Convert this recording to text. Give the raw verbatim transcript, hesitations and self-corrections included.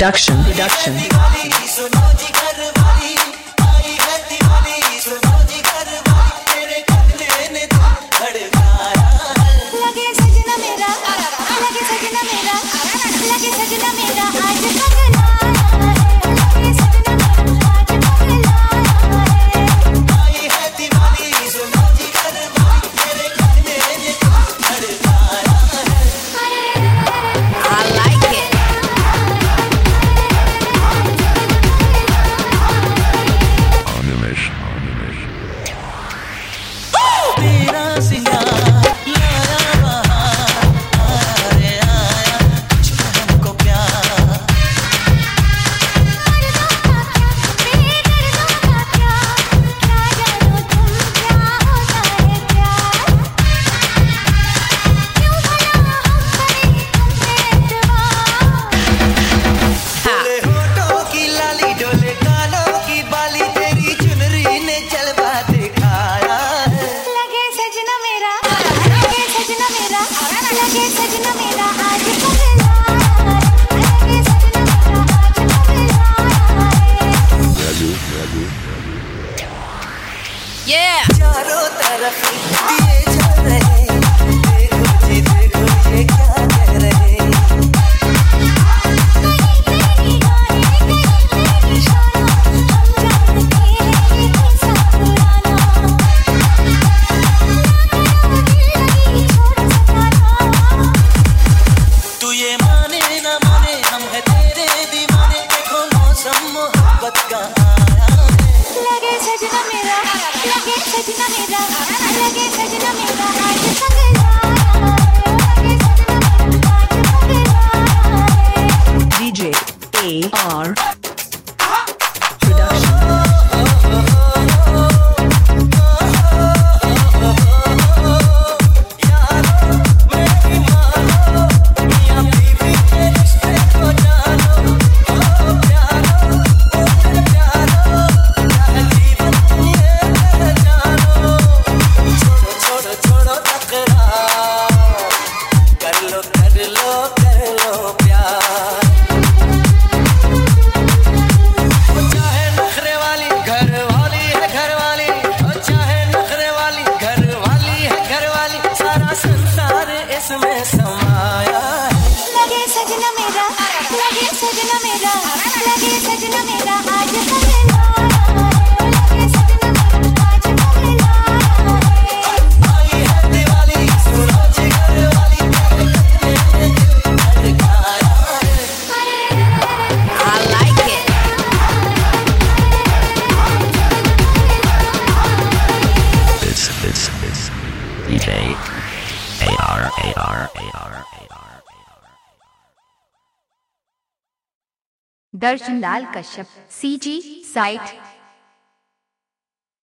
Production, production. Yeah. चारों तरफ दिए जल रहे, देखो जी देखो ये क्या कह रहे। तू ये माने ना माने हम है तेरे दीवाने, देखो मौसम मोहब्बत का आया है। लगे सजना मेरा, लगे सजना मेरा, लगे सजना मेरा आज संगला, लगे सजना मेरा आज संगला। D J A R Production. इसमें समाया लगे सजना मेरा, लगे सजना मेरा, लगे सजना मेरा आज संगला, लगे सजना मेरा आज संगला। आई है दिवाली सुनो जी घरवाली, I like it. It's it's it's D J A R A R A R A R Darshan Lal Kashyap, C G site.